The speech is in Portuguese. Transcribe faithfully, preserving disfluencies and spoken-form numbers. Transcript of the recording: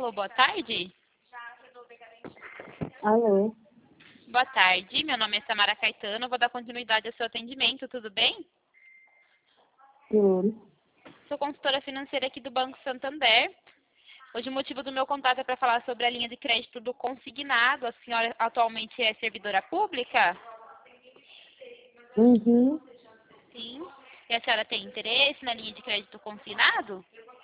Alô, boa tarde. Alô? Boa tarde, meu nome é Samara Caetano, vou dar continuidade ao seu atendimento, tudo bem? Tudo. Sou consultora financeira aqui do Banco Santander. Hoje o motivo do meu contato é para falar sobre a linha de crédito do consignado. A senhora atualmente é servidora pública? Uhum. Sim. E a senhora tem interesse na linha de crédito consignado?